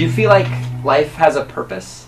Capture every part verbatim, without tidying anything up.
Do you feel like life has a purpose?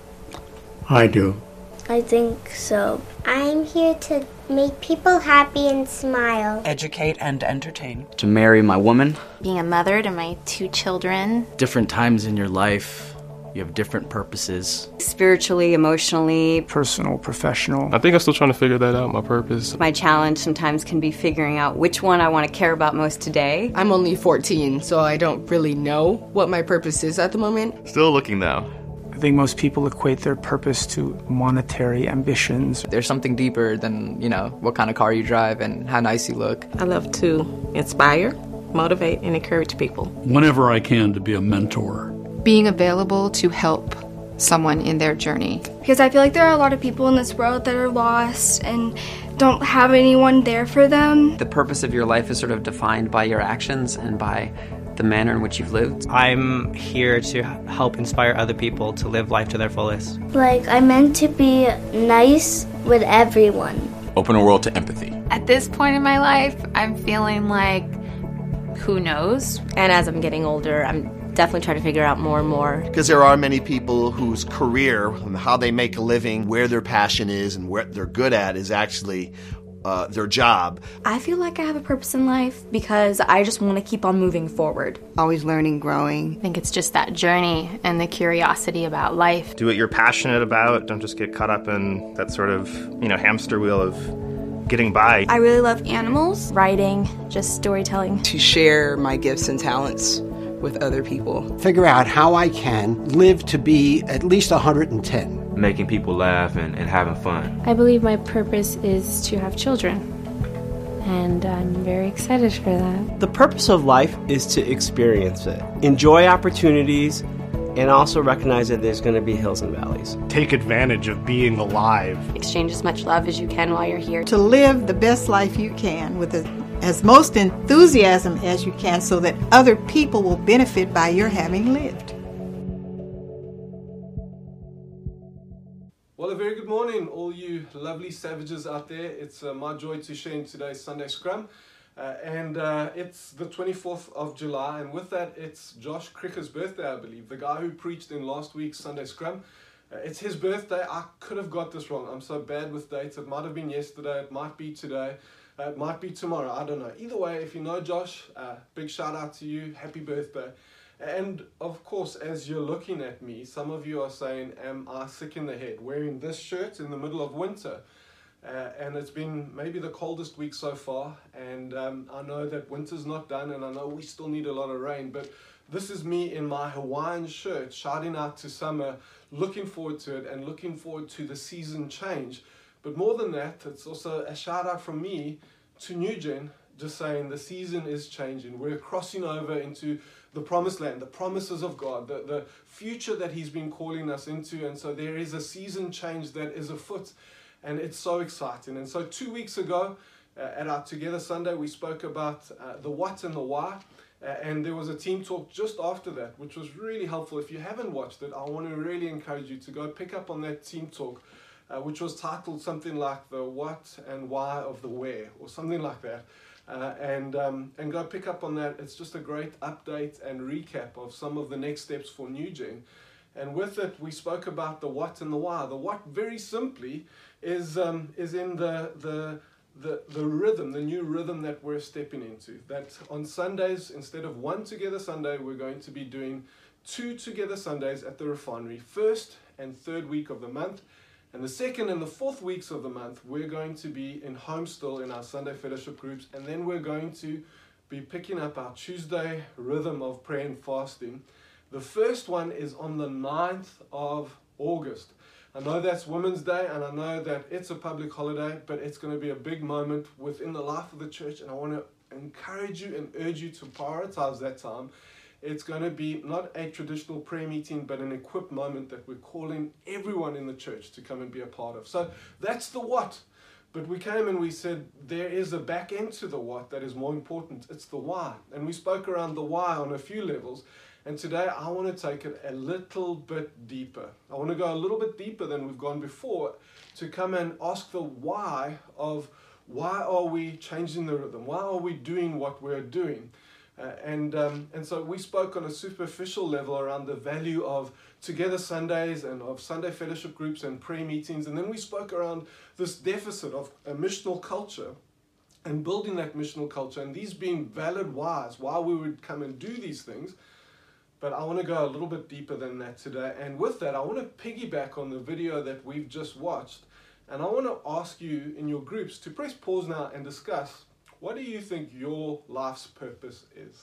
I do. I think so. I'm here to make people happy and smile. Educate and entertain. To marry my woman. Being a mother to my two children. Different times in your life, you have different purposes. Spiritually, emotionally. Personal, professional. I think I'm still trying to figure that out, my purpose. My challenge sometimes can be figuring out which one I want to care about most today. I'm only fourteen, so I don't really know what my purpose is at the moment. Still looking though. I think most people equate their purpose to monetary ambitions. There's something deeper than, you know, what kind of car you drive and how nice you look. I love to inspire, motivate, and encourage people. Whenever I can, to be a mentor. Being available to help someone in their journey. Because I feel like there are a lot of people in this world that are lost and don't have anyone there for them. The purpose of your life is sort of defined by your actions and by the manner in which you've lived. I'm here to help inspire other people to live life to their fullest. Like, I'm meant to be nice with everyone. Open a world to empathy. At this point in my life, I'm feeling like, who knows? And as I'm getting older, I'm definitely trying to figure out more and more. Because there are many people whose career and how they make a living, where their passion is and what they're good at is actually Uh, their job. I feel like I have a purpose in life because I just want to keep on moving forward. Always learning, growing. I think it's just that journey and the curiosity about life. Do what you're passionate about. Don't just get caught up in that sort of, you know, hamster wheel of getting by. I really love animals. Writing, just storytelling. To share my gifts and talents with other people. Figure out how I can live to be at least one hundred ten. Making people laugh and, and having fun. I believe my purpose is to have children, and I'm very excited for that. The purpose of life is to experience it. Enjoy opportunities, and also recognize that there's going to be hills and valleys. Take advantage of being alive. Exchange as much love as you can while you're here. To live the best life you can with a, as most enthusiasm as you can so that other people will benefit by your having lived. Well, a very good morning, all you lovely savages out there. It's uh, my joy to share in today's Sunday Scrum. Uh, and uh, it's the twenty-fourth of July, and with that, it's Josh Cricker's birthday, I believe, the guy who preached in last week's Sunday Scrum. Uh, it's his birthday. I could have got this wrong. I'm so bad with dates. It might have been yesterday, it might be today, uh, it might be tomorrow, I don't know. Either way, if you know Josh, uh, big shout out to you, happy birthday. And of course, as you're looking at me, some of you are saying, am I sick in the head, wearing this shirt in the middle of winter? Uh, and it's been maybe the coldest week so far, and um, I know that winter's not done, and I know we still need a lot of rain, but this is me in my Hawaiian shirt, shouting out to summer, looking forward to it, and looking forward to the season change. But more than that, it's also a shout out from me to New Gen, just saying the season is changing. We're crossing over into the promised land, the promises of God, the, the future that He's been calling us into. And so there is a season change that is afoot, and it's so exciting. And so two weeks ago uh, at our Together Sunday, we spoke about uh, the what and the why. Uh, and there was a team talk just after that, which was really helpful. If you haven't watched it, I want to really encourage you to go pick up on that team talk, uh, which was titled something like the what and why of the where, or something like that. Uh, and um, and go pick up on that. It's just a great update and recap of some of the next steps for New Gen. And with it, we spoke about the what and the why. The what, very simply, is um, is in the the the the rhythm, the new rhythm that we're stepping into. That on Sundays, instead of one Together Sunday, we're going to be doing two Together Sundays at the refinery, first and third week of the month. And the second and the fourth weeks of the month, we're going to be in home still in our Sunday fellowship groups. And then we're going to be picking up our Tuesday rhythm of prayer and fasting. The first one is on the ninth of August. I know that's Women's Day, and I know that it's a public holiday, but it's going to be a big moment within the life of the church. And I want to encourage you and urge you to prioritize that time. It's going to be not a traditional prayer meeting, but an equipped moment that we're calling everyone in the church to come and be a part of. So that's the what. But we came and we said there is a back end to the what that is more important. It's the why. And we spoke around the why on a few levels. And today I want to take it a little bit deeper. I want to go a little bit deeper than we've gone before to come and ask the why of why are we changing the rhythm? Why are we doing what we're doing? Uh, and um, and so we spoke on a superficial level around the value of Together Sundays and of Sunday fellowship groups and prayer meetings. And then we spoke around this deficit of a missional culture and building that missional culture, and these being valid whys why we would come and do these things. But I want to go a little bit deeper than that today. And with that, I want to piggyback on the video that we've just watched. And I want to ask you in your groups to press pause now and discuss, what do you think your life's purpose is?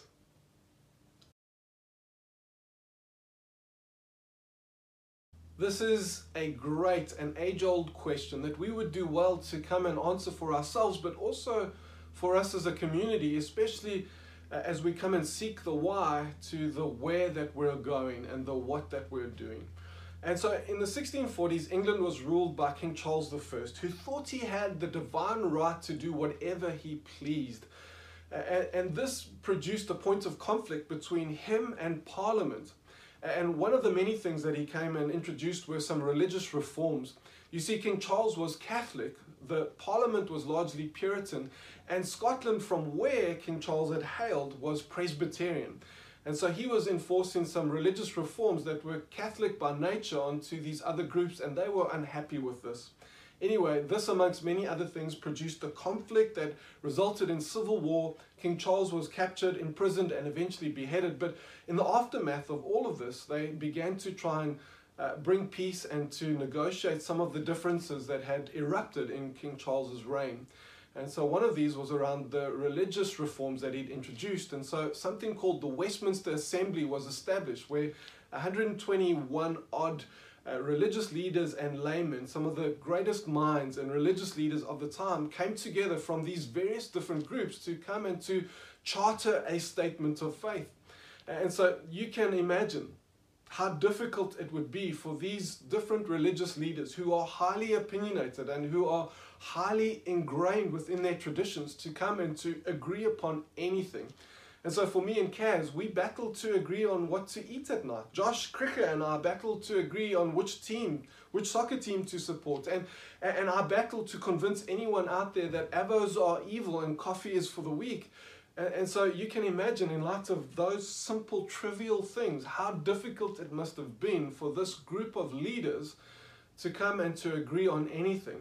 This is a great and age-old question that we would do well to come and answer for ourselves, but also for us as a community, especially uh, as we come and seek the why to the where that we're going and the what that we're doing. And so in the sixteen forties, England was ruled by King Charles the First, who thought he had the divine right to do whatever he pleased. And, and this produced a point of conflict between him and Parliament. And one of the many things that he came and introduced were some religious reforms. You see, King Charles was Catholic, the Parliament was largely Puritan, and Scotland, from where King Charles had hailed, was Presbyterian. And so he was enforcing some religious reforms that were Catholic by nature onto these other groups, and they were unhappy with this. Anyway, this amongst many other things produced a conflict that resulted in civil war. King Charles was captured, imprisoned, and eventually beheaded. But in the aftermath of all of this, they began to try and uh, bring peace and to negotiate some of the differences that had erupted in King Charles's reign. And so one of these was around the religious reforms that he'd introduced. And so something called the Westminster Assembly was established, where one hundred twenty-one odd Uh, religious leaders and laymen, some of the greatest minds and religious leaders of the time, came together from these various different groups to come and to charter a statement of faith. And so you can imagine how difficult it would be for these different religious leaders who are highly opinionated and who are highly ingrained within their traditions to come and to agree upon anything. And so for me and Kaz, we battled to agree on what to eat at night. Josh Cricker and I battled to agree on which team, which soccer team to support. And, and I battled to convince anyone out there that avos are evil and coffee is for the weak. And, and so you can imagine, in light of those simple, trivial things, how difficult it must have been for this group of leaders to come and to agree on anything.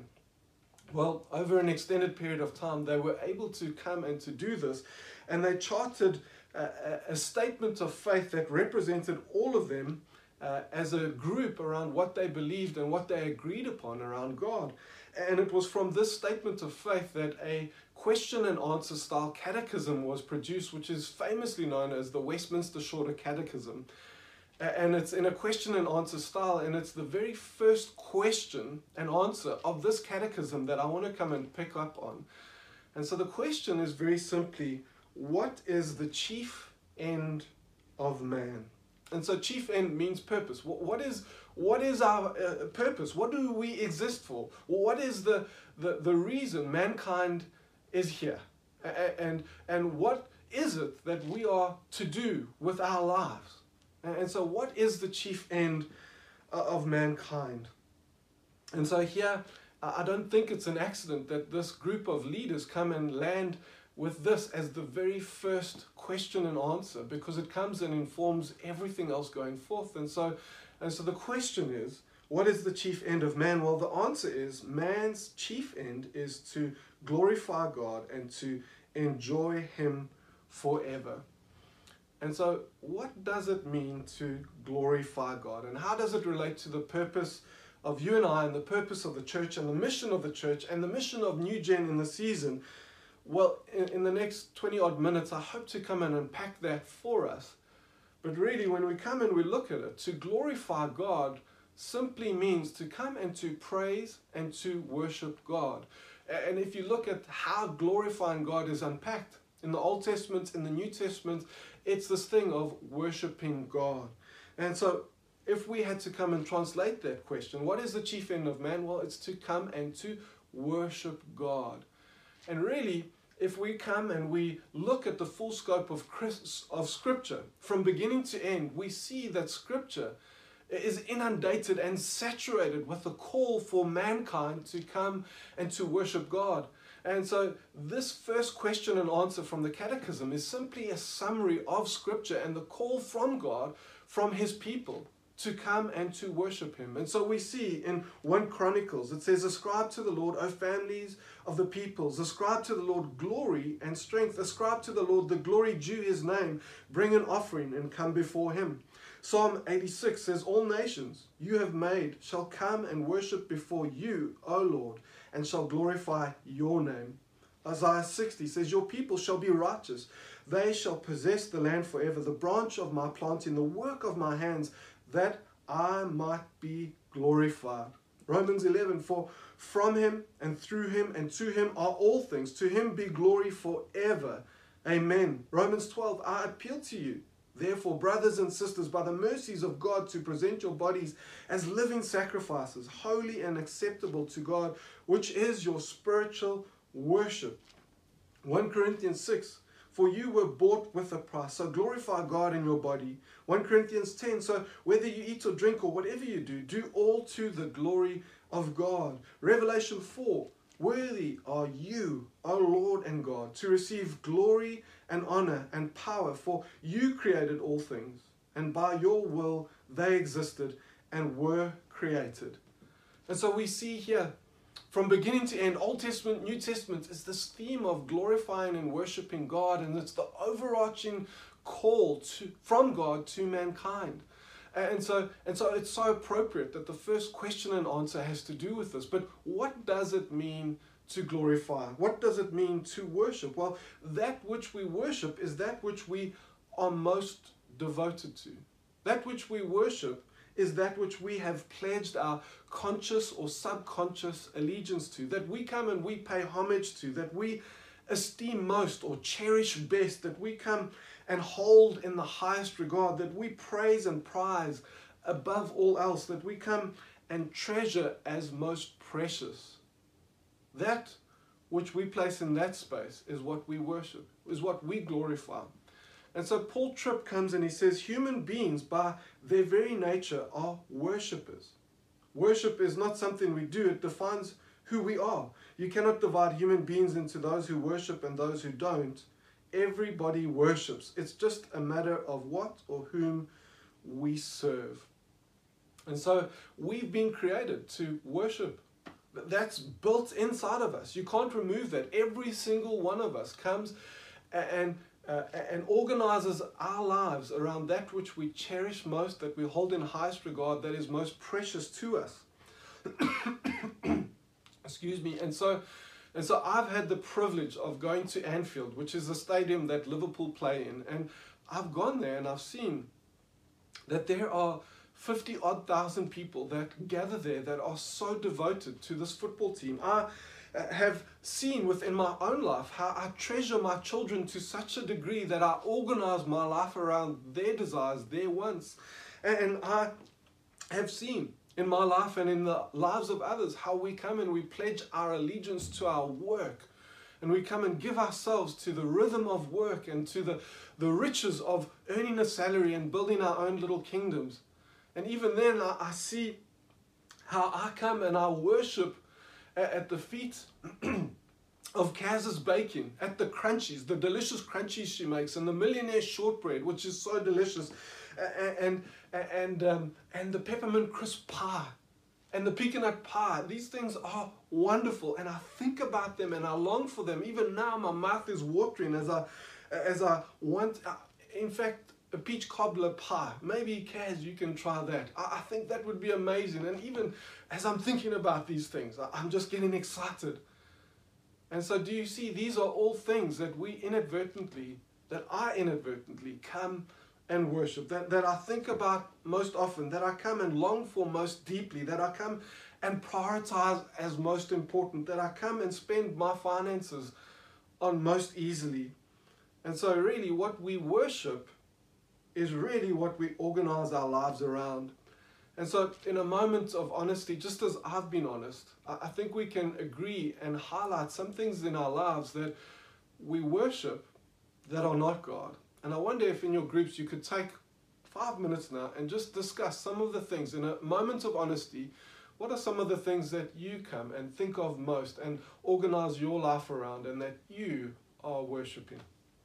Well, over an extended period of time, they were able to come and to do this. And they chartered a, a statement of faith that represented all of them uh, as a group around what they believed and what they agreed upon around God. And it was from this statement of faith that a question and answer style catechism was produced, which is famously known as the Westminster Shorter Catechism. And it's in a question and answer style, and it's the very first question and answer of this catechism that I want to come and pick up on. And so the question is very simply, what is the chief end of man? And so chief end means purpose. What is, what is our uh, purpose? What do we exist for? What is the, the, the reason mankind is here? And, and what is it that we are to do with our lives? And so what is the chief end of mankind? And so here, I don't think it's an accident that this group of leaders come and land with this as the very first question and answer, because it comes and informs everything else going forth. And so, and so the question is, what is the chief end of man? Well, the answer is, man's chief end is to glorify God and to enjoy Him forever. And so what does it mean to glorify God? And how does it relate to the purpose of you and I, and the purpose of the church, and the mission of the church, and the mission of New Gen in the season? Well, in, in the next twenty odd minutes, I hope to come and unpack that for us. But really, when we come and we look at it, to glorify God simply means to come and to praise and to worship God. And if you look at how glorifying God is unpacked in the Old Testament, in the New Testament, it's this thing of worshiping God. And so if we had to come and translate that question, what is the chief end of man? Well, it's to come and to worship God. And really, if we come and we look at the full scope of, of Scripture, from beginning to end, we see that Scripture is inundated and saturated with the call for mankind to come and to worship God. And so this first question and answer from the Catechism is simply a summary of Scripture and the call from God, from His people, to come and to worship Him. And so we see in First Chronicles, it says, ascribe to the Lord, O families of the peoples, ascribe to the Lord glory and strength, ascribe to the Lord the glory due His name, bring an offering and come before Him. Psalm eighty-six says, all nations you have made shall come and worship before you, O Lord, and shall glorify your name. Isaiah sixty says, your people shall be righteous. They shall possess the land forever, the branch of my planting, the work of my hands, that I might be glorified. Romans eleven, for from Him and through Him and to Him are all things. To Him be glory forever. Amen. Romans twelve, I appeal to you, therefore, brothers and sisters, by the mercies of God, to present your bodies as living sacrifices, holy and acceptable to God, which is your spiritual worship. First Corinthians six, for you were bought with a price, so glorify God in your body. First Corinthians ten, so whether you eat or drink or whatever you do, do all to the glory of God. Revelation four, worthy are you, O Lord and God, to receive glory and honor and power, for you created all things, and by your will they existed and were created. And so we see here, from beginning to end, Old Testament, New Testament, is this theme of glorifying and worshiping God, and it's the overarching call to, from God to mankind. And so, and so it's so appropriate that the first question and answer has to do with this. But what does it mean to glorify? What does it mean to worship? Well, that which we worship is that which we are most devoted to. That which we worship is that which we have pledged our conscious or subconscious allegiance to, that we come and we pay homage to, that we esteem most or cherish best, that we come and hold in the highest regard, that we praise and prize above all else, that we come and treasure as most precious. That which we place in that space is what we worship, is what we glorify. And so Paul Tripp comes and he says, human beings by their very nature are worshippers. Worship is not something we do, it defines who we are. You cannot divide human beings into those who worship and those who don't. Everybody worships. It's just a matter of what or whom we serve. And so we've been created to worship. That's built inside of us. You can't remove that. Every single one of us comes and uh, and organizes our lives around that which we cherish most, that we hold in highest regard, that is most precious to us. Excuse me. And so, and so I've had the privilege of going to Anfield, which is the stadium that Liverpool play in, and I've gone there and I've seen that there are fifty odd thousand people that gather there that are so devoted to this football team. I uh, have seen within my own life how I treasure my children to such a degree that I organize my life around their desires, their wants. And, and I have seen in my life and in the lives of others how we come and we pledge our allegiance to our work. And we come and give ourselves to the rhythm of work and to the, the riches of earning a salary and building our own little kingdoms. And even then, I, I see how I come and I worship at, at the feet of Kaz's Baking, at the crunchies, the delicious crunchies she makes, and the Millionaire Shortbread, which is so delicious, and and and, um, and the peppermint crisp pie, and the pecan pie. These things are wonderful, and I think about them and I long for them. Even now, my mouth is watering as I as I want. In fact, a peach cobbler pie. Maybe, Kaz, you can try that. I, I think that would be amazing. And even as I'm thinking about these things, I, I'm just getting excited. And so do you see, these are all things that we inadvertently, that I inadvertently come and worship, that, that I think about most often, that I come and long for most deeply, that I come and prioritize as most important, that I come and spend my finances on most easily. And so really what we worship is really what we organize our lives around. And so in a moment of honesty, just as I've been honest, I think we can agree and highlight some things in our lives that we worship that are not God. And I wonder if in your groups you could take five minutes now and just discuss some of the things in a moment of honesty What are some of the things that you come and think of most and organize your life around and that you are worshiping?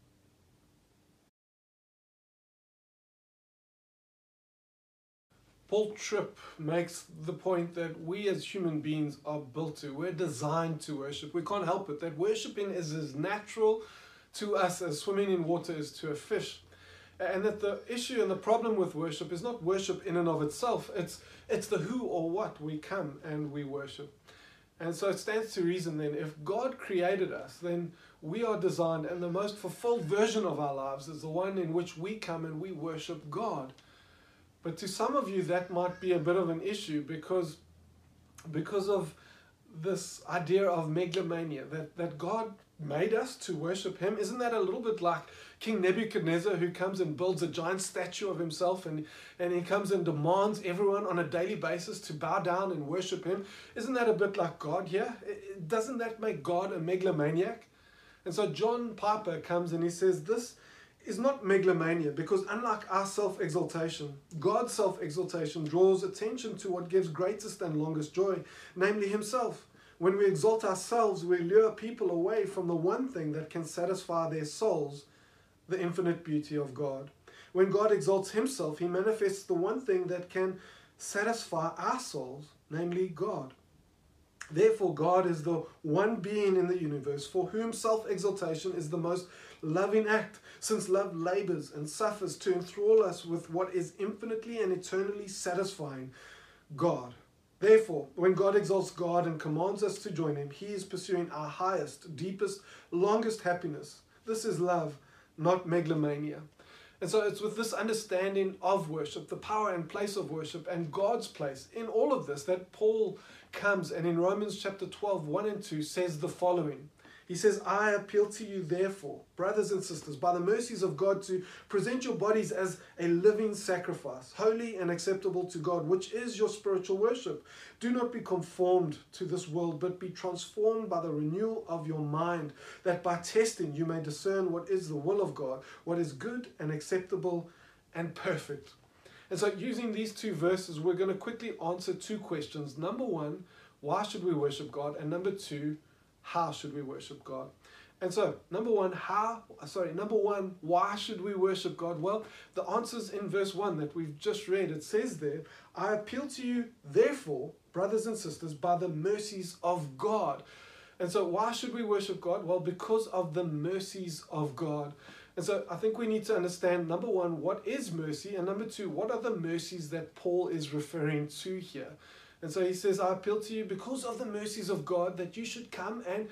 Paul Tripp makes the point that we as human beings are built to, we're designed to worship. We can't help it. That worshiping is as natural to us as swimming in water is to a fish. And that the issue and the problem with worship is not worship in and of itself. It's, it's the who or what we come and we worship. And so it stands to reason then, if God created us, then we are designed, and the most fulfilled version of our lives is the one in which we come and we worship God. But to some of you, that might be a bit of an issue because, because of this idea of megalomania, that, that God made us to worship Him. Isn't that a little bit like King Nebuchadnezzar, who comes and builds a giant statue of himself, and, and he comes and demands everyone on a daily basis to bow down and worship Him? Isn't that a bit like God here? Doesn't that make God a megalomaniac? And so John Piper comes and he says, this is not megalomania, because unlike our self-exaltation, God's self-exaltation draws attention to what gives greatest and longest joy, namely Himself. When we exalt ourselves, we lure people away from the one thing that can satisfy their souls, the infinite beauty of God. When God exalts Himself, He manifests the one thing that can satisfy our souls, namely God. Therefore, God is the one being in the universe for whom self-exaltation is the most loving act, since love labors and suffers to enthrall us with what is infinitely and eternally satisfying, God. Therefore, when God exalts God and commands us to join Him, He is pursuing our highest, deepest, longest happiness. This is love, not megalomania. And so it's with this understanding of worship, the power and place of worship, and God's place in all of this, that Paul comes and in Romans chapter twelve, one and two says the following. He says, I appeal to you, therefore, brothers and sisters, by the mercies of God, to present your bodies as a living sacrifice, holy and acceptable to God, which is your spiritual worship. Do not be conformed to this world, but be transformed by the renewal of your mind, that by testing you may discern what is the will of God, what is good and acceptable and perfect. And so using these two verses, we're going to quickly answer two questions. Number one, why should we worship God? And number two, how should we worship God? And so, number one, how, sorry, number one, why should we worship God? Well, the answer's in verse one that we've just read. It says there, I appeal to you, therefore, brothers and sisters, by the mercies of God. And so, why should we worship God? Well, because of the mercies of God. And so, I think we need to understand, number one, what is mercy? And number two, what are the mercies that Paul is referring to here? And so he says, I appeal to you because of the mercies of God that you should come and,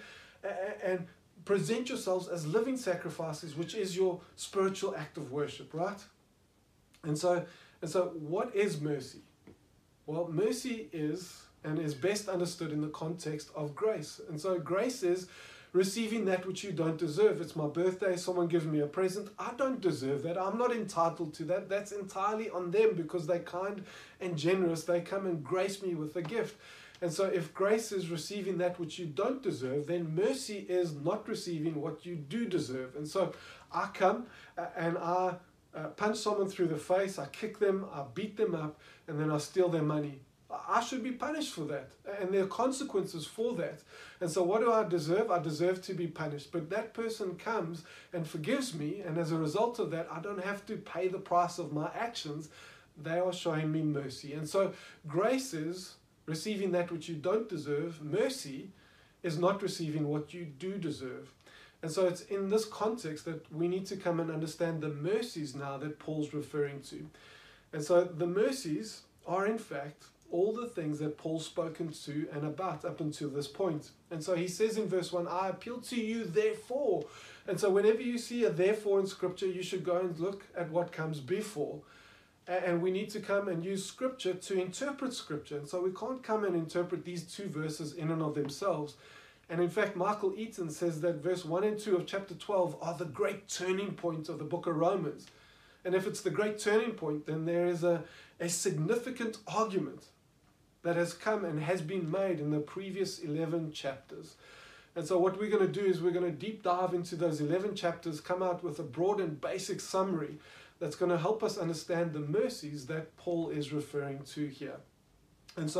and present yourselves as living sacrifices, which is your spiritual act of worship, right? And so, and so what is mercy? Well, mercy is, and is best understood in the context of grace. And so grace is receiving that which you don't deserve. It's my birthday, someone gives me a present. I don't deserve that. I'm not entitled to that. That's entirely on them because they're kind and generous. They come and grace me with a gift. And so if grace is receiving that which you don't deserve, then mercy is not receiving what you do deserve. And so I come and I punch someone through the face, I kick them, I beat them up, and then I steal their money. I should be punished for that, and there are consequences for that. And so what do I deserve? I deserve to be punished. But that person comes and forgives me, and as a result of that, I don't have to pay the price of my actions. They are showing me mercy. And so grace is receiving that which you don't deserve. Mercy is not receiving what you do deserve. And so it's in this context that we need to come and understand the mercies now that Paul's referring to. And so the mercies are in fact all the things that Paul's spoken to and about up until this point. And so he says in verse one, I appeal to you therefore. And so whenever you see a therefore in scripture, you should go and look at what comes before. And we need to come and use scripture to interpret scripture. And so we can't come and interpret these two verses in and of themselves. And in fact, Michael Eaton says that verse one and two of chapter twelve are the great turning point of the book of Romans. And if it's the great turning point, then there is a, a significant argument that has come and has been made in the previous eleven chapters. And so what we're going to do is we're going to deep dive into those eleven chapters, come out with a broad and basic summary that's going to help us understand the mercies that Paul is referring to here. And so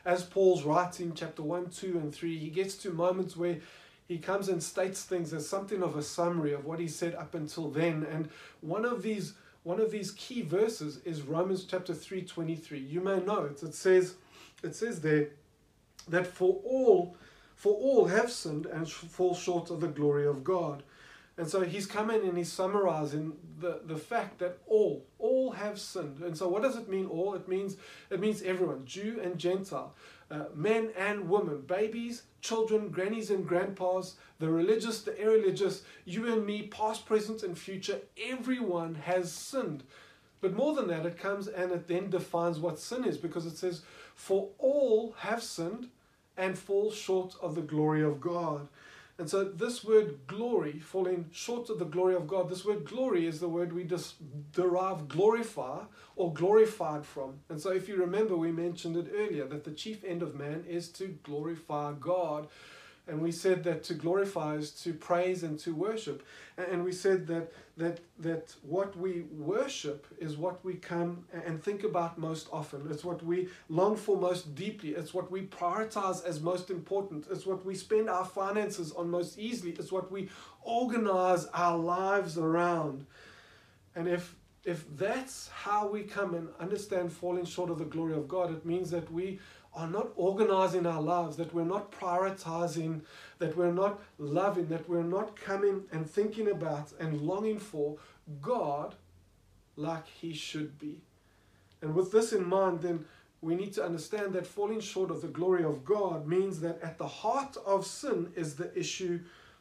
as Paul's writing chapter one, two, and three, he gets to moments where he comes and states things as something of a summary of what he said up until then. And one of these one of these key verses is Romans chapter three, twenty-three. You may know it. It says, it says there that for all, for all have sinned and fall short of the glory of God. And so he's coming and he's summarizing the, the fact that all, all have sinned. And so what does it mean, all? It means it means everyone, Jew and Gentile, uh, men and women, babies, children, grannies and grandpas, the religious, the irreligious, you and me, past, present and future, everyone has sinned. But more than that, it comes and it then defines what sin is, because it says, for all have sinned and fall short of the glory of God. And so this word glory, falling short of the glory of God, this word glory is the word we just derive glorify or glorified from. And so if you remember, we mentioned it earlier, that the chief end of man is to glorify God. And we said that to glorify is to praise and to worship. And we said that that that what we worship is what we come and think about most often. It's what we long for most deeply. It's what we prioritize as most important. It's what we spend our finances on most easily. It's what we organize our lives around. And if if that's how we come and understand falling short of the glory of God, it means that we are not organizing our lives, that we're not prioritizing, that we're not loving, that we're not coming and thinking about and longing for God like He should be. And with this in mind, then we need to understand that falling short of the glory of God means that at the heart of sin is the issue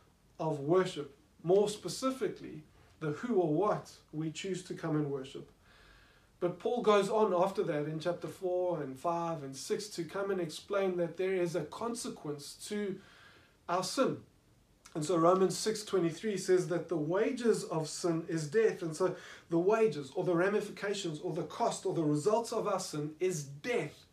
of worship. More specifically, the who or what we choose to come and worship. But Paul goes on after that in chapter four and five and six to come and explain that there is a consequence to our sin. And so Romans six twenty-three says that the wages of sin is death. And so the wages or the ramifications or the cost or the results of our sin is death.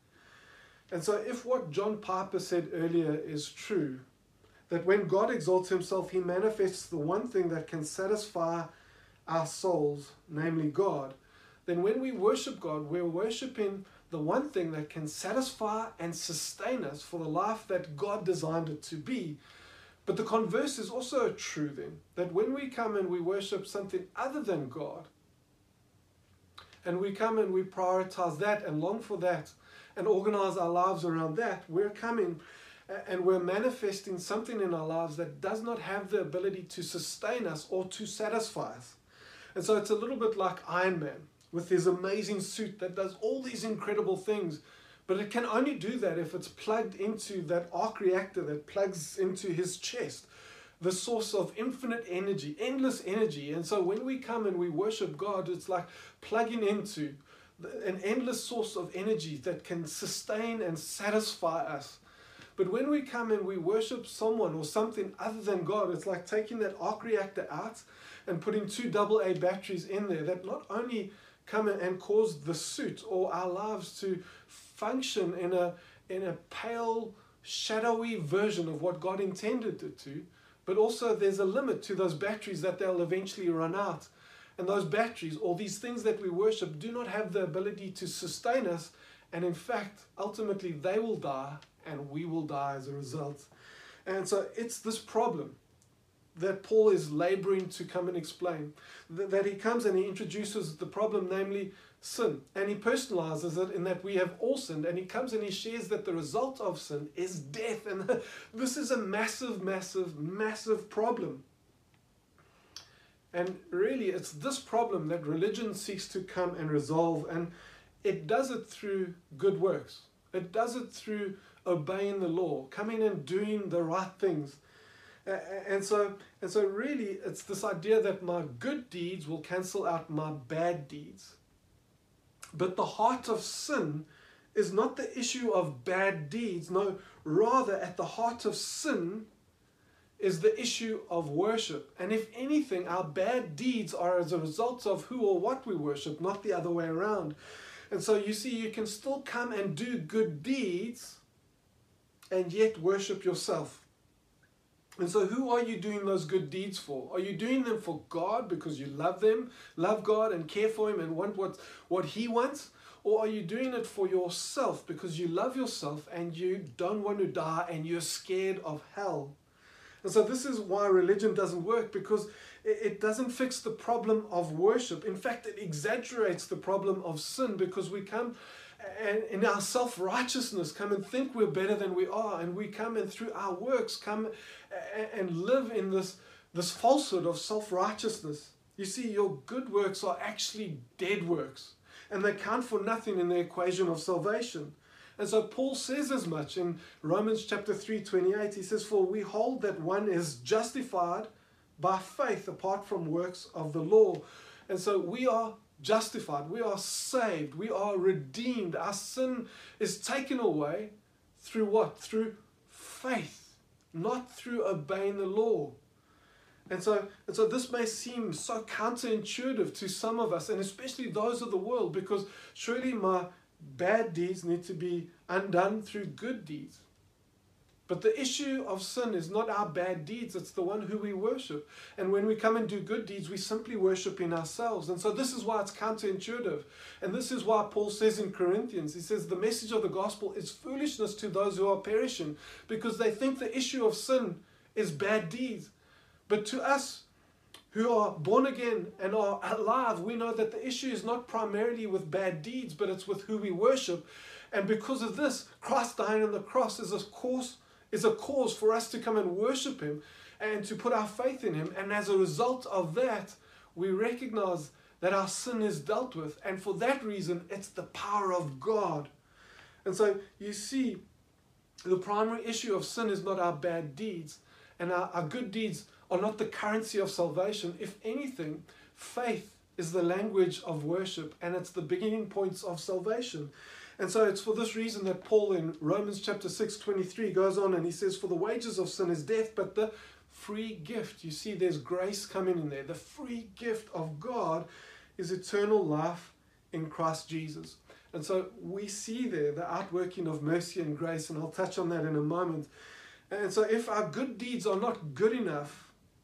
And so if what John Piper said earlier is true, that when God exalts Himself, He manifests the one thing that can satisfy our souls, namely God, then when we worship God, we're worshiping the one thing that can satisfy and sustain us for the life that God designed it to be. But the converse is also true then, that when we come and we worship something other than God, and we come and we prioritize that and long for that and organize our lives around that, we're coming and we're manifesting something in our lives that does not have the ability to sustain us or to satisfy us. And so it's a little bit like Iron Man, with his amazing suit that does all these incredible things. But it can only do that if it's plugged into that arc reactor that plugs into his chest, the source of infinite energy, endless energy. And so when we come and we worship God, it's like plugging into an endless source of energy that can sustain and satisfy us. But when we come and we worship someone or something other than God, it's like taking that arc reactor out and putting two double A batteries in there that not only come and cause the suit or our lives to function in a in a pale, shadowy version of what God intended it to, but also there's a limit to those batteries that they'll eventually run out. And those batteries, or these things that we worship, do not have the ability to sustain us, and in fact, ultimately they will die and we will die as a result. And so it's this problem that Paul is laboring to come and explain, that he comes and he introduces the problem, namely sin, and he personalizes it in that we have all sinned, and he comes and he shares that the result of sin is death. And this is a massive, massive, massive problem. And really, it's this problem that religion seeks to come and resolve, and it does it through good works. It does it through obeying the law, coming and doing the right things. Uh, and so, and so really, it's this idea that my good deeds will cancel out my bad deeds. But the heart of sin is not the issue of bad deeds. No, rather, at the heart of sin is the issue of worship. And if anything, our bad deeds are as a result of who or what we worship, not the other way around. And so you see, you can still come and do good deeds and yet worship yourself. And so who are you doing those good deeds for? Are you doing them for God because you love them, love God and care for Him and want what, what He wants? Or are you doing it for yourself because you love yourself and you don't want to die and you're scared of hell? And so this is why religion doesn't work, because it doesn't fix the problem of worship. In fact, it exaggerates the problem of sin, because we come and in our self-righteousness come and think we're better than we are, and we come and through our works come and live in this, this falsehood of self-righteousness. You see, your good works are actually dead works, and they count for nothing in the equation of salvation. And so Paul says as much in Romans chapter three twenty-eight. He says, "For we hold that one is justified by faith apart from works of the law." And so we are justified, we are saved, we are redeemed. Our sin is taken away through what? Through faith, not through obeying the law. And so, and so this may seem so counterintuitive to some of us, and especially those of the world, because surely my bad deeds need to be undone through good deeds. But the issue of sin is not our bad deeds, it's the one who we worship. And when we come and do good deeds, we simply worship in ourselves. And so this is why it's counterintuitive. And this is why Paul says in Corinthians, he says, the message of the gospel is foolishness to those who are perishing, because they think the issue of sin is bad deeds. But to us who are born again and are alive, we know that the issue is not primarily with bad deeds, but it's with who we worship. And because of this, Christ dying on the cross is a cause, is a cause for us to come and worship him and to put our faith in him. And as a result of that, we recognize that our sin is dealt with. And for that reason, it's the power of God. And so you see, the primary issue of sin is not our bad deeds, and our, our good deeds are not the currency of salvation. If anything, faith is the language of worship, and it's the beginning points of salvation. And so it's for this reason that Paul in Romans chapter six twenty-three goes on and he says, "For the wages of sin is death, but the free gift," you see there's grace coming in there, the free gift of God is eternal life in Christ Jesus. And so we see there the outworking of mercy and grace, and I'll touch on that in a moment. And so if our good deeds are not good enough,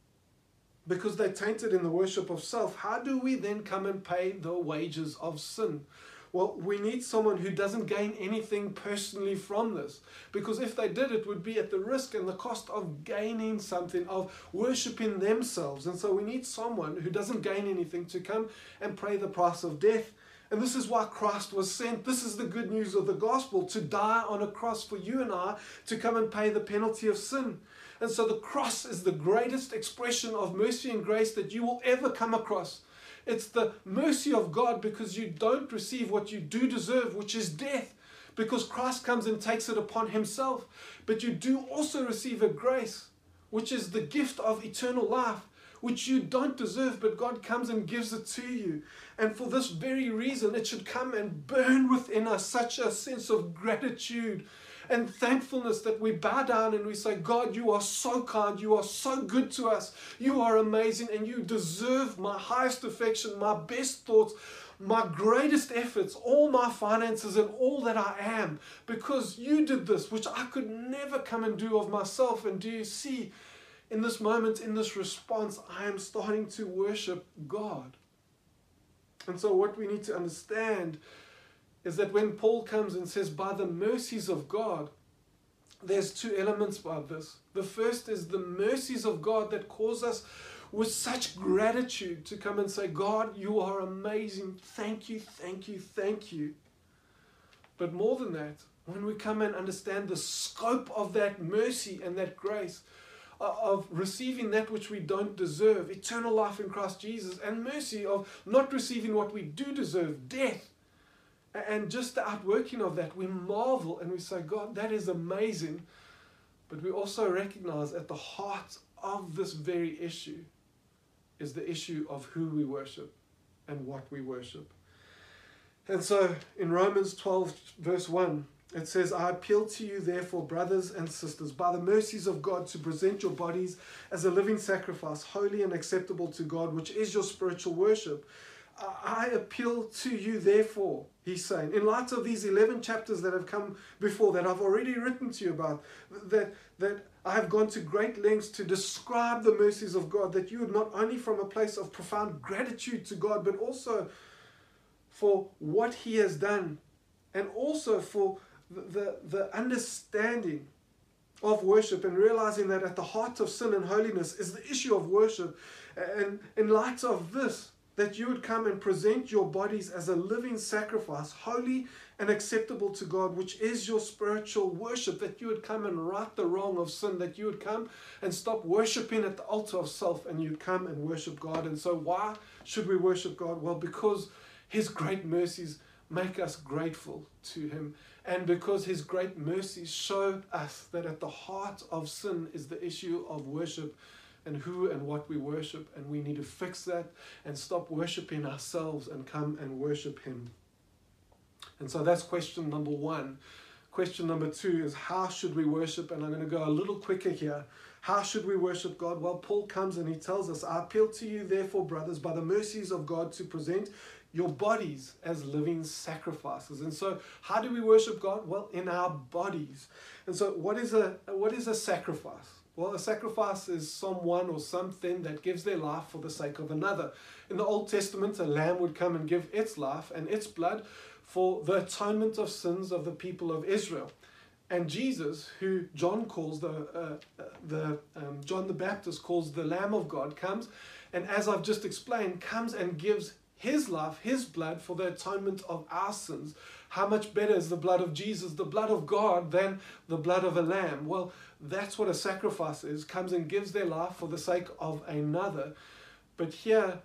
because they're tainted in the worship of self, how do we then come and pay the wages of sin? Well, we need someone who doesn't gain anything personally from this, because if they did, it would be at the risk and the cost of gaining something, of worshiping themselves. And so we need someone who doesn't gain anything to come and pay the price of death. And this is why Christ was sent. This is the good news of the gospel, to die on a cross for you and I, to come and pay the penalty of sin. And so the cross is the greatest expression of mercy and grace that you will ever come across. It's the mercy of God, because you don't receive what you do deserve, which is death, because Christ comes and takes it upon himself. But you do also receive a grace, which is the gift of eternal life, which you don't deserve, but God comes and gives it to you. And for this very reason, it should come and burn within us such a sense of gratitude and thankfulness that we bow down and we say, God, you are so kind, you are so good to us, you are amazing, and you deserve my highest affection, my best thoughts, my greatest efforts, all my finances and all that I am, because you did this, which I could never come and do of myself. And do you see, in this moment, in this response, I am starting to worship God. And so what we need to understand is that when Paul comes and says, by the mercies of God, there's two elements about this. The first is the mercies of God that cause us with such gratitude to come and say, God, you are amazing. Thank you, thank you, thank you. But more than that, when we come and understand the scope of that mercy and that grace, of receiving that which we don't deserve, eternal life in Christ Jesus, and mercy of not receiving what we do deserve, death, and just the outworking of that, we marvel and we say, God, that is amazing. But we also recognize at the heart of this very issue is the issue of who we worship and what we worship. And so in Romans twelve verse one, it says, I appeal to you therefore, brothers and sisters, by the mercies of God, to present your bodies as a living sacrifice, holy and acceptable to God, which is your spiritual worship. I appeal to you therefore, he's saying, in light of these eleven chapters that have come before, that I've already written to you about, that, that I have gone to great lengths to describe the mercies of God, that you would not only from a place of profound gratitude to God, but also for what he has done, and also for the, the, the understanding of worship, and realizing that at the heart of sin and holiness is the issue of worship. And in light of this, that you would come and present your bodies as a living sacrifice, holy and acceptable to God, which is your spiritual worship, that you would come and right the wrong of sin, that you would come and stop worshiping at the altar of self, and you'd come and worship God. And so why should we worship God? Well, because his great mercies make us grateful to him, and because his great mercies show us that at the heart of sin is the issue of worship, and who and what we worship, and we need to fix that and stop worshiping ourselves and come and worship him. And so that's question number one. Question number two is, how should we worship? And I'm going to go a little quicker here. How should we worship God? Well, Paul comes and he tells us, I appeal to you, therefore, brothers, by the mercies of God, to present your bodies as living sacrifices. And so how do we worship God? Well, in our bodies. And so what is a what is a sacrifice? Well, a sacrifice is someone or something that gives their life for the sake of another. In the Old Testament, a lamb would come and give its life and its blood for the atonement of sins of the people of Israel. And Jesus, who John calls the uh, the um, John the Baptist calls the Lamb of God, comes and, as I've just explained, comes and gives his life, his blood, for the atonement of our sins. How much better is the blood of Jesus, the blood of God, than the blood of a lamb? Well, that's what a sacrifice is. Comes and gives their life for the sake of another. But here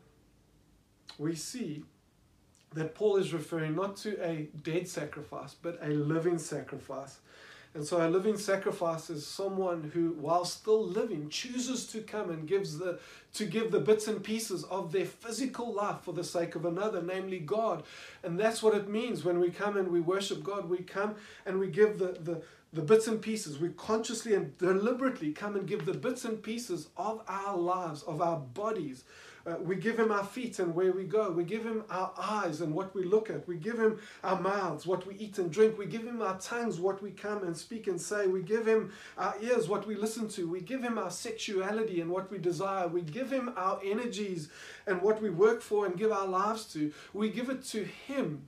we see that Paul is referring not to a dead sacrifice, but a living sacrifice. And so a living sacrifice is someone who, while still living, chooses to come and gives the to give the bits and pieces of their physical life for the sake of another, namely God. And that's what it means when we come and we worship God. We come and we give the, the, the bits and pieces. We consciously and deliberately come and give the bits and pieces of our lives, of our bodies. Uh, we give him our feet and where we go. We give him our eyes and what we look at. We give him our mouths, what we eat and drink. We give him our tongues, what we come and speak and say. We give him our ears, what we listen to. We give him our sexuality and what we desire. We give him our energies and what we work for and give our lives to. We give it to him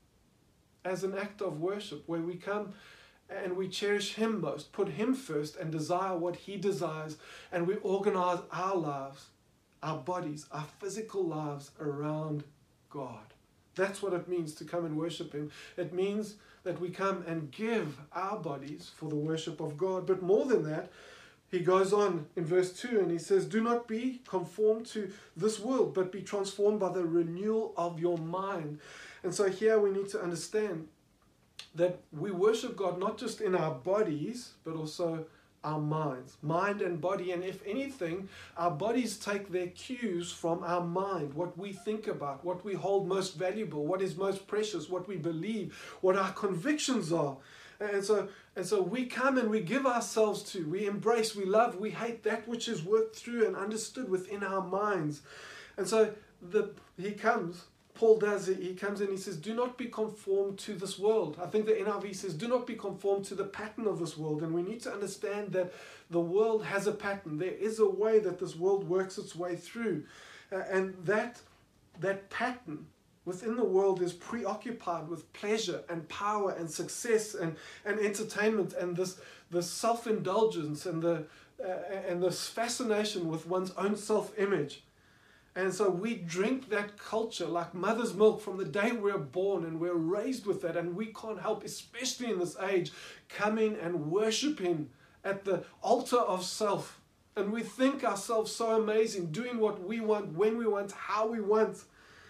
as an act of worship, where we come and we cherish him most, put him first and desire what he desires, and we organize our lives, our bodies, our physical lives around God. That's what it means to come and worship him. It means that we come and give our bodies for the worship of God. But more than that, he goes on in verse two and he says, do not be conformed to this world, but be transformed by the renewal of your mind. And so here we need to understand that we worship God not just in our bodies, but also our minds, mind and body. And if anything, our bodies take their cues from our mind, what we think about, what we hold most valuable, what is most precious, what we believe, what our convictions are. And so, and so we come and we give ourselves to, we embrace, we love, we hate that which is worked through and understood within our minds. And so the, he comes, Paul does it, he comes in, he says, do not be conformed to this world. I think the N I V says, do not be conformed to the pattern of this world. And we need to understand that the world has a pattern. There is a way that this world works its way through. Uh, and that, that pattern within the world is preoccupied with pleasure and power and success and, and entertainment and this, this self-indulgence and, the, uh, and this fascination with one's own self-image. And so we drink that culture like mother's milk from the day we're born, and we're raised with that, and we can't help, especially in this age, coming and worshiping at the altar of self. And we think ourselves so amazing, doing what we want, when we want, how we want.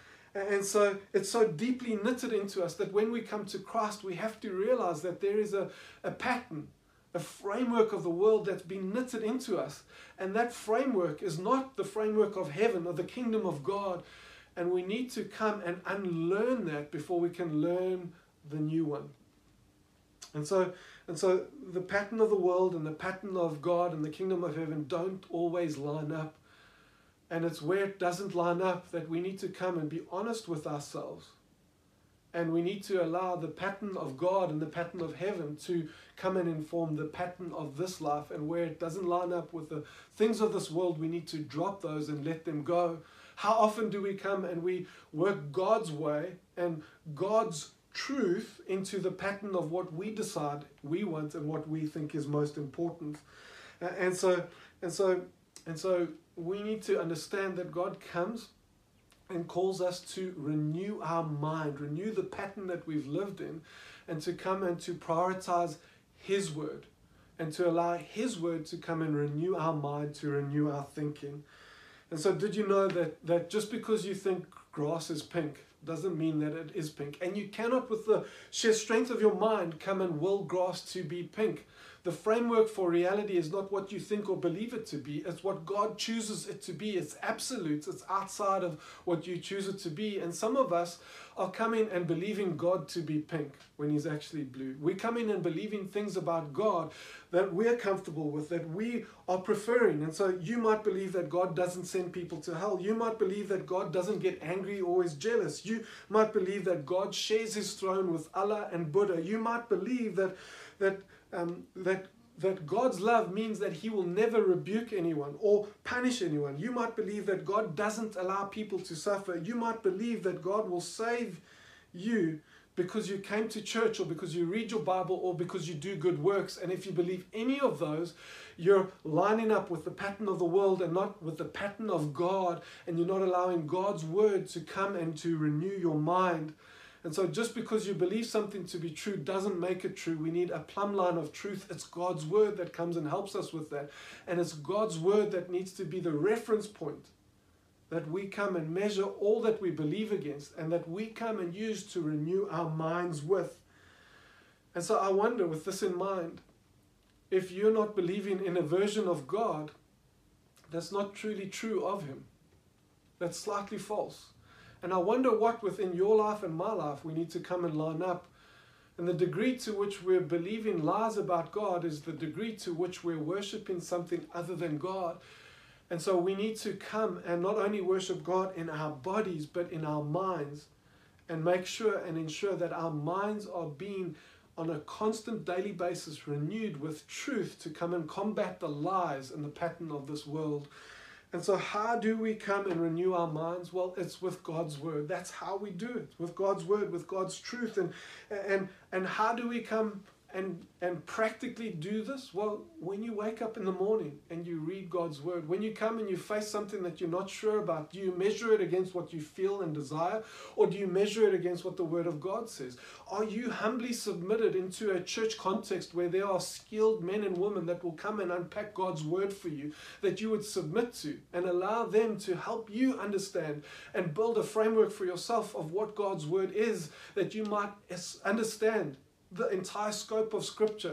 And so it's so deeply knitted into us that when we come to Christ, we have to realize that there is a, a pattern, a framework of the world that's been knitted into us. And that framework is not the framework of heaven or the kingdom of God. And we need to come and unlearn that before we can learn the new one. And so, and so the pattern of the world and the pattern of God and the kingdom of heaven don't always line up. And it's where it doesn't line up that we need to come and be honest with ourselves. And we need to allow the pattern of God and the pattern of heaven to come and inform the pattern of this life. And where it doesn't line up with the things of this world, we need to drop those and let them go. How often do we come and we work God's way and God's truth into the pattern of what we decide we want and what we think is most important. Uh, and so and so and so we need to understand that God comes and calls us to renew our mind, renew the pattern that we've lived in, and to come and to prioritize His word, and to allow His word to come and renew our mind, to renew our thinking. And so did you know that, that just because you think grass is pink doesn't mean that it is pink? And you cannot, with the sheer strength of your mind, come and will grass to be pink. The framework for reality is not what you think or believe it to be. It's what God chooses it to be. It's absolute. It's outside of what you choose it to be. And some of us are coming and believing God to be pink when He's actually blue. We come in and believing things about God that we're comfortable with, that we are preferring. And so you might believe that God doesn't send people to hell. You might believe that God doesn't get angry or is jealous. You might believe that God shares His throne with Allah and Buddha. You might believe that that um, that that God's love means that He will never rebuke anyone or punish anyone. You might believe that God doesn't allow people to suffer. You might believe that God will save you because you came to church, or because you read your Bible, or because you do good works. And if you believe any of those, you're lining up with the pattern of the world and not with the pattern of God, and you're not allowing God's word to come and to renew your mind. And so just because you believe something to be true doesn't make it true. We need a plumb line of truth. It's God's word that comes and helps us with that. And it's God's word that needs to be the reference point that we come and measure all that we believe against, and that we come and use to renew our minds with. And so I wonder, with this in mind, if you're not believing in a version of God that's not truly true of Him, that's slightly false. And I wonder what within your life and my life we need to come and line up. And the degree to which we're believing lies about God is the degree to which we're worshiping something other than God. And so we need to come and not only worship God in our bodies, but in our minds, and make sure and ensure that our minds are being on a constant daily basis renewed with truth to come and combat the lies and the pattern of this world. And so how do we come and renew our minds? Well, it's with God's word. That's how we do it, with God's word, with God's truth. And and and how do we come and and practically do this? Well, when you wake up in the morning and you read God's word, when you come and you face something that you're not sure about, do you measure it against what you feel and desire, or do you measure it against what the word of God says? Are you humbly submitted into a church context where there are skilled men and women that will come and unpack God's word for you, that you would submit to and allow them to help you understand and build a framework for yourself of what God's word is, that you might understand the entire scope of Scripture?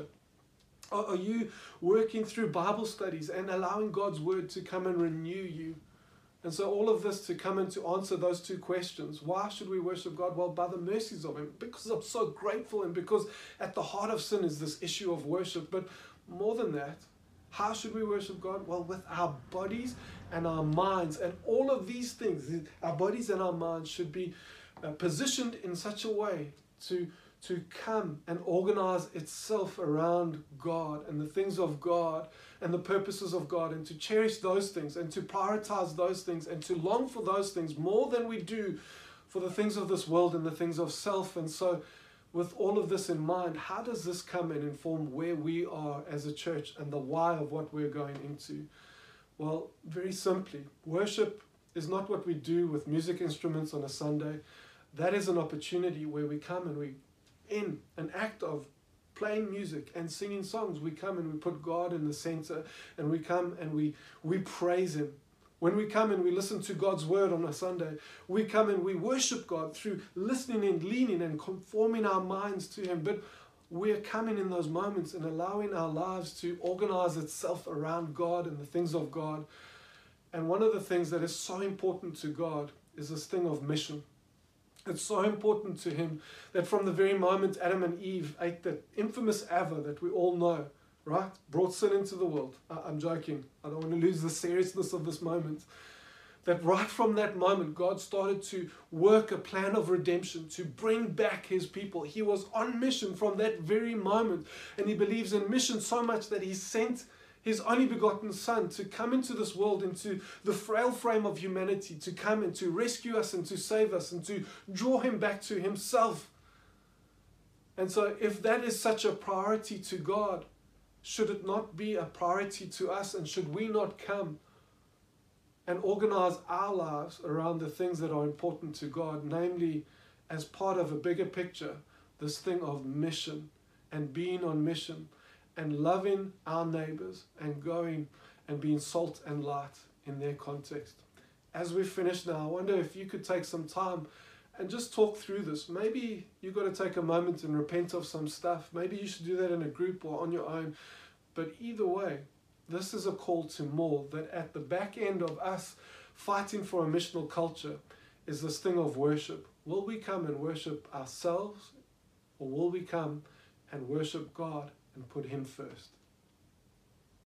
Are you working through Bible studies and allowing God's word to come and renew you? And so all of this to come and to answer those two questions. Why should we worship God? Well, by the mercies of Him, because I'm so grateful, and because at the heart of sin is this issue of worship. But more than that, how should we worship God? Well, with our bodies and our minds. And all of these things, our bodies and our minds, should be uh, positioned in such a way to to come and organize itself around God and the things of God and the purposes of God, and to cherish those things and to prioritize those things and to long for those things more than we do for the things of this world and the things of self. And so with all of this in mind, how does this come and inform where we are as a church and the why of what we're going into? Well, very simply, worship is not what we do with music instruments on a Sunday. That is an opportunity where we come and we in an act of playing music and singing songs, we come and we put God in the center, and we come and we we praise Him. When we come and we listen to God's word on a Sunday, we come and we worship God through listening and leaning and conforming our minds to Him. But we're coming in those moments and allowing our lives to organize itself around God and the things of God. And one of the things that is so important to God is this thing of mission. It's so important to Him that from the very moment Adam and Eve ate that infamous ava that we all know, right? Brought sin into the world. I'm joking. I don't want to lose the seriousness of this moment. That right from that moment, God started to work a plan of redemption to bring back His people. He was on mission from that very moment. And He believes in mission so much that He sent His only begotten Son, to come into this world, into the frail frame of humanity, to come and to rescue us and to save us and to draw him back to himself. And so if that is such a priority to God, should it not be a priority to us, and should we not come and organize our lives around the things that are important to God, namely as part of a bigger picture, this thing of mission and being on mission and loving our neighbors and going and being salt and light in their context. As we finish now, I wonder if you could take some time and just talk through this. Maybe you've got to take a moment and repent of some stuff. Maybe you should do that in a group or on your own. But either way, this is a call to more, that at the back end of us fighting for a missional culture is this thing of worship. Will we come and worship ourselves, or will we come and worship God and put him first?